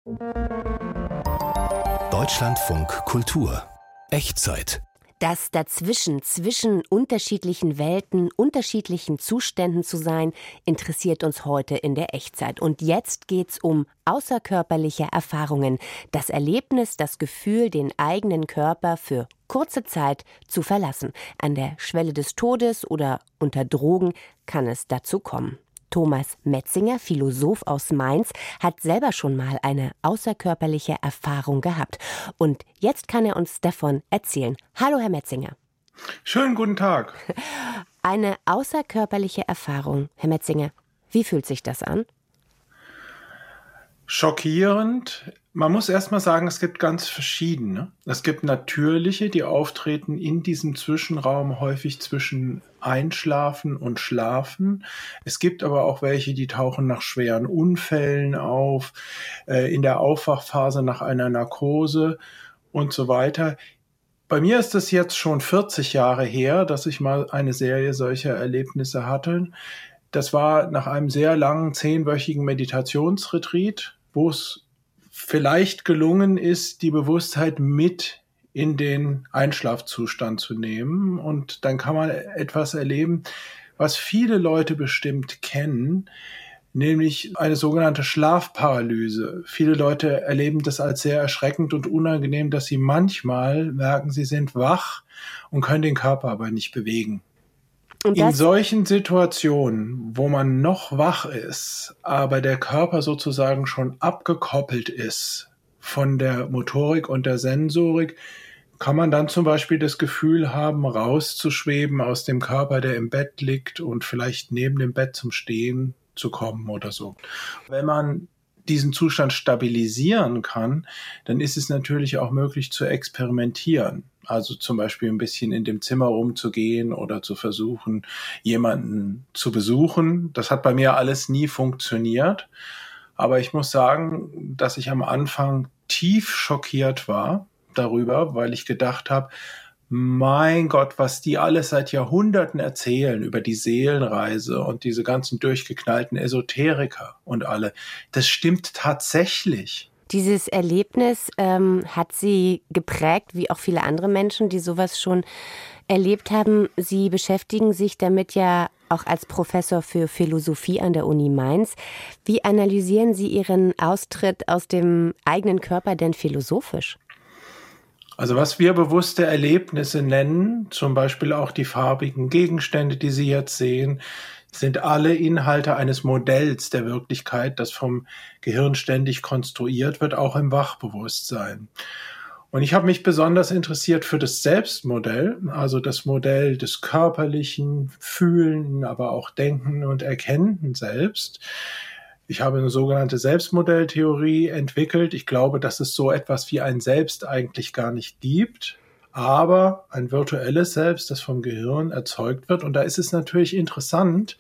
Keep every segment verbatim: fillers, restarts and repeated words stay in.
Deutschlandfunk Kultur Echtzeit. Das Dazwischen, zwischen unterschiedlichen Welten, unterschiedlichen Zuständen zu sein, interessiert uns heute in der Echtzeit. Und jetzt geht's um außerkörperliche Erfahrungen. Das Erlebnis, das Gefühl, den eigenen Körper für kurze Zeit zu verlassen. An der Schwelle des Todes oder unter Drogen kann es dazu kommen. Thomas Metzinger, Philosoph aus Mainz, hat selber schon mal eine außerkörperliche Erfahrung gehabt. Und jetzt kann er uns davon erzählen. Hallo, Herr Metzinger. Schönen guten Tag. Eine außerkörperliche Erfahrung, Herr Metzinger. Wie fühlt sich das an? Schockierend. Man muss erst mal sagen, es gibt ganz verschiedene. Es gibt natürliche, die auftreten in diesem Zwischenraum, häufig zwischen Einschlafen und Schlafen. Es gibt aber auch welche, die tauchen nach schweren Unfällen auf, äh, in der Aufwachphase nach einer Narkose und so weiter. Bei mir ist es jetzt schon vierzig Jahre her, dass ich mal eine Serie solcher Erlebnisse hatte. Das war nach einem sehr langen, zehnwöchigen Meditationsretreat, wo es vielleicht gelungen ist, die Bewusstheit mit in den Einschlafzustand zu nehmen. Und dann kann man etwas erleben, was viele Leute bestimmt kennen, nämlich eine sogenannte Schlafparalyse. Viele Leute erleben das als sehr erschreckend und unangenehm, dass sie manchmal merken, sie sind wach und können den Körper aber nicht bewegen. In solchen Situationen, wo man noch wach ist, aber der Körper sozusagen schon abgekoppelt ist von der Motorik und der Sensorik, kann man dann zum Beispiel das Gefühl haben, rauszuschweben aus dem Körper, der im Bett liegt und vielleicht neben dem Bett zum Stehen zu kommen oder so. Wenn man diesen Zustand stabilisieren kann, dann ist es natürlich auch möglich zu experimentieren. Also zum Beispiel ein bisschen in dem Zimmer rumzugehen oder zu versuchen, jemanden zu besuchen. Das hat bei mir alles nie funktioniert. Aber ich muss sagen, dass ich am Anfang tief schockiert war darüber, weil ich gedacht habe, mein Gott, was die alles seit Jahrhunderten erzählen über die Seelenreise und diese ganzen durchgeknallten Esoteriker und alle, das stimmt tatsächlich. Dieses Erlebnis ähm, hat Sie geprägt, wie auch viele andere Menschen, die sowas schon erlebt haben. Sie beschäftigen sich damit ja auch als Professor für Philosophie an der Uni Mainz. Wie analysieren Sie Ihren Austritt aus dem eigenen Körper denn philosophisch? Also was wir bewusste Erlebnisse nennen, zum Beispiel auch die farbigen Gegenstände, die Sie jetzt sehen, sind alle Inhalte eines Modells der Wirklichkeit, das vom Gehirn ständig konstruiert wird, auch im Wachbewusstsein. Und ich habe mich besonders interessiert für das Selbstmodell, also das Modell des körperlichen Fühlen, aber auch Denken und Erkennen selbst. Ich habe eine sogenannte Selbstmodelltheorie entwickelt. Ich glaube, dass es so etwas wie ein Selbst eigentlich gar nicht gibt, aber ein virtuelles Selbst, das vom Gehirn erzeugt wird. Und da ist es natürlich interessant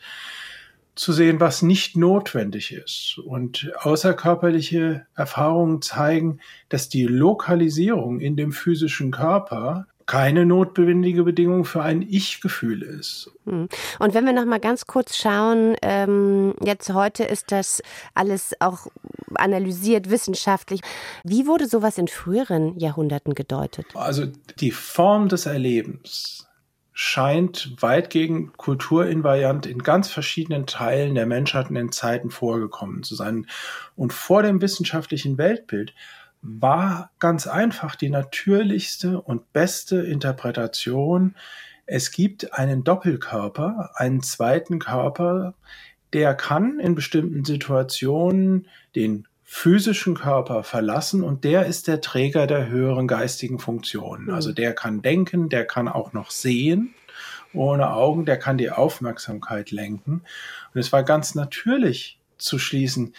zu sehen, was nicht notwendig ist. Und außerkörperliche Erfahrungen zeigen, dass die Lokalisierung in dem physischen Körper keine notwendige Bedingung für ein Ich-Gefühl ist. Und wenn wir noch mal ganz kurz schauen, ähm, jetzt heute ist das alles auch analysiert, wissenschaftlich. Wie wurde sowas in früheren Jahrhunderten gedeutet? Also die Form des Erlebens scheint weitgehend kulturinvariant in ganz verschiedenen Teilen der Menschheit in den Zeiten vorgekommen zu sein. Und vor dem wissenschaftlichen Weltbild war ganz einfach die natürlichste und beste Interpretation. Es gibt einen Doppelkörper, einen zweiten Körper, der kann in bestimmten Situationen den physischen Körper verlassen und der ist der Träger der höheren geistigen Funktionen. Also der kann denken, der kann auch noch sehen ohne Augen, der kann die Aufmerksamkeit lenken. Und es war ganz natürlich zu schließen,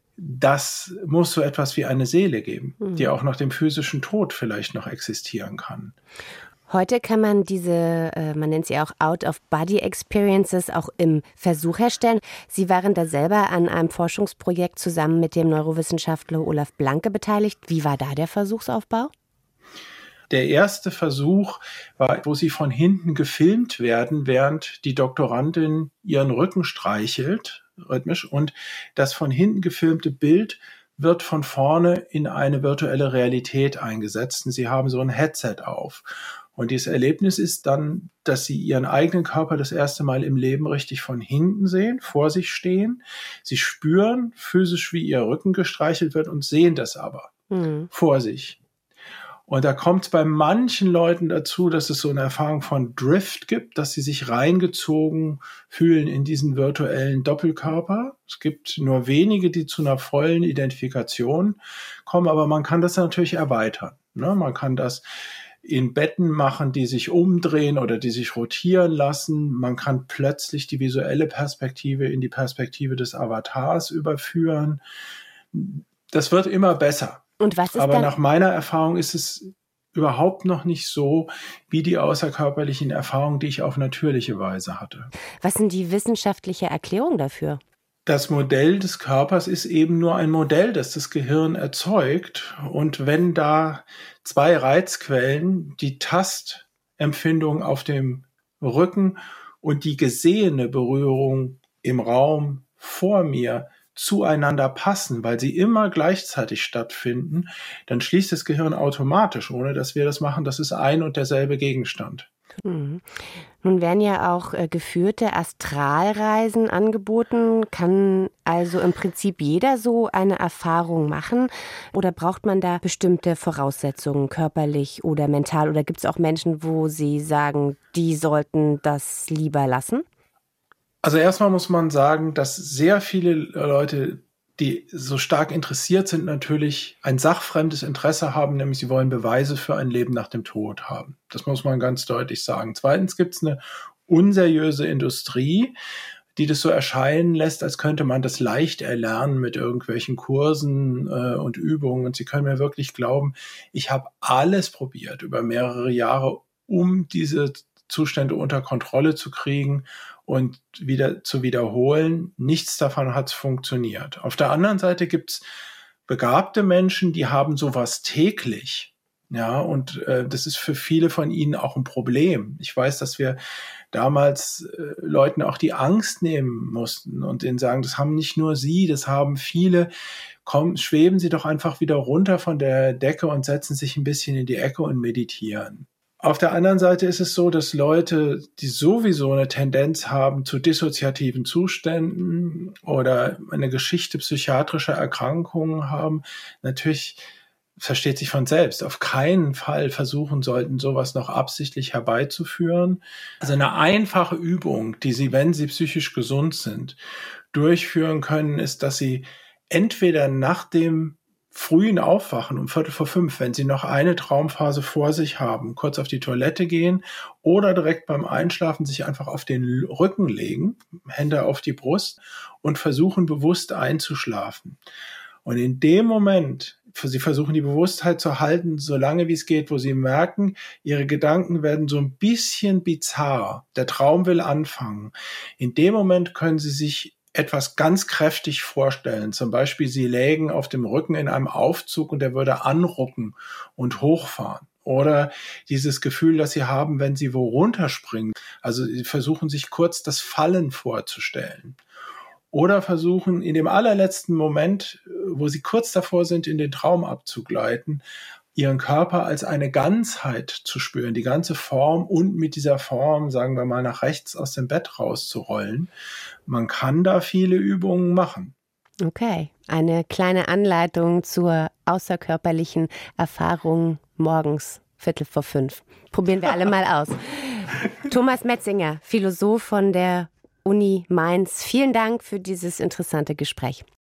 das muss so etwas wie eine Seele geben, mhm. die auch nach dem physischen Tod vielleicht noch existieren kann. Heute kann man diese, äh, man nennt sie auch Out-of-Body-Experiences, auch im Versuch herstellen. Sie waren da selber an einem Forschungsprojekt zusammen mit dem Neurowissenschaftler Olaf Blanke beteiligt. Wie war da der Versuchsaufbau? Der erste Versuch war, wo sie von hinten gefilmt werden, während die Doktorandin ihren Rücken streichelt, rhythmisch, und das von hinten gefilmte Bild wird von vorne in eine virtuelle Realität eingesetzt und Sie haben so ein Headset auf. Und dieses Erlebnis ist dann, dass Sie Ihren eigenen Körper das erste Mal im Leben richtig von hinten sehen, vor sich stehen. Sie spüren physisch, wie Ihr Rücken gestreichelt wird und sehen das aber mhm. vor sich. Und da kommt es bei manchen Leuten dazu, dass es so eine Erfahrung von Drift gibt, dass sie sich reingezogen fühlen in diesen virtuellen Doppelkörper. Es gibt nur wenige, die zu einer vollen Identifikation kommen, aber man kann das natürlich erweitern. Ne? Man kann das in Betten machen, die sich umdrehen oder die sich rotieren lassen. Man kann plötzlich die visuelle Perspektive in die Perspektive des Avatars überführen. Das wird immer besser. Und was ist Aber dann? Nach meiner Erfahrung ist es überhaupt noch nicht so wie die außerkörperlichen Erfahrungen, die ich auf natürliche Weise hatte. Was sind die wissenschaftliche Erklärung dafür? Das Modell des Körpers ist eben nur ein Modell, das das Gehirn erzeugt. Und wenn da zwei Reizquellen, die Tastempfindung auf dem Rücken und die gesehene Berührung im Raum vor mir zueinander passen, weil sie immer gleichzeitig stattfinden, dann schließt das Gehirn automatisch, ohne dass wir das machen. Das ist ein und derselbe Gegenstand. Mhm. Nun werden ja auch äh, geführte Astralreisen angeboten. Kann also im Prinzip jeder so eine Erfahrung machen? Oder braucht man da bestimmte Voraussetzungen, körperlich oder mental? Oder gibt es auch Menschen, wo Sie sagen, die sollten das lieber lassen? Also erstmal muss man sagen, dass sehr viele Leute, die so stark interessiert sind, natürlich ein sachfremdes Interesse haben, nämlich sie wollen Beweise für ein Leben nach dem Tod haben. Das muss man ganz deutlich sagen. Zweitens gibt es eine unseriöse Industrie, die das so erscheinen lässt, als könnte man das leicht erlernen mit irgendwelchen Kursen äh, und Übungen. Und Sie können mir wirklich glauben, ich habe alles probiert über mehrere Jahre, um diese Zustände unter Kontrolle zu kriegen und wieder zu wiederholen. Nichts davon hat funktioniert. Auf der anderen Seite gibt es begabte Menschen, die haben sowas täglich. Ja, und äh, das ist für viele von ihnen auch ein Problem. Ich weiß, dass wir damals äh, Leuten auch die Angst nehmen mussten und denen sagen, das haben nicht nur sie, das haben viele. Komm, schweben Sie doch einfach wieder runter von der Decke und setzen sich ein bisschen in die Ecke und meditieren. Auf der anderen Seite ist es so, dass Leute, die sowieso eine Tendenz haben zu dissoziativen Zuständen oder eine Geschichte psychiatrischer Erkrankungen haben, natürlich, versteht sich von selbst, auf keinen Fall versuchen sollten, sowas noch absichtlich herbeizuführen. Also eine einfache Übung, die Sie, wenn Sie psychisch gesund sind, durchführen können, ist, dass Sie entweder nach dem frühen Aufwachen um Viertel vor fünf, wenn Sie noch eine Traumphase vor sich haben, kurz auf die Toilette gehen oder direkt beim Einschlafen sich einfach auf den Rücken legen, Hände auf die Brust und versuchen bewusst einzuschlafen. Und in dem Moment, Sie versuchen die Bewusstheit zu halten, so lange wie es geht, wo Sie merken, Ihre Gedanken werden so ein bisschen bizarr. Der Traum will anfangen. In dem Moment können Sie sich etwas ganz kräftig vorstellen. Zum Beispiel, Sie lägen auf dem Rücken in einem Aufzug und der würde anrucken und hochfahren. Oder dieses Gefühl, das Sie haben, wenn Sie wo runterspringen. Also Sie versuchen sich kurz das Fallen vorzustellen. Oder versuchen in dem allerletzten Moment, wo Sie kurz davor sind, in den Traum abzugleiten, Ihren Körper als eine Ganzheit zu spüren, die ganze Form und mit dieser Form, sagen wir mal, nach rechts aus dem Bett rauszurollen. Man kann da viele Übungen machen. Okay, eine kleine Anleitung zur außerkörperlichen Erfahrung morgens, Viertel vor fünf. Probieren wir alle mal aus. Thomas Metzinger, Philosoph von der Uni Mainz. Vielen Dank für dieses interessante Gespräch.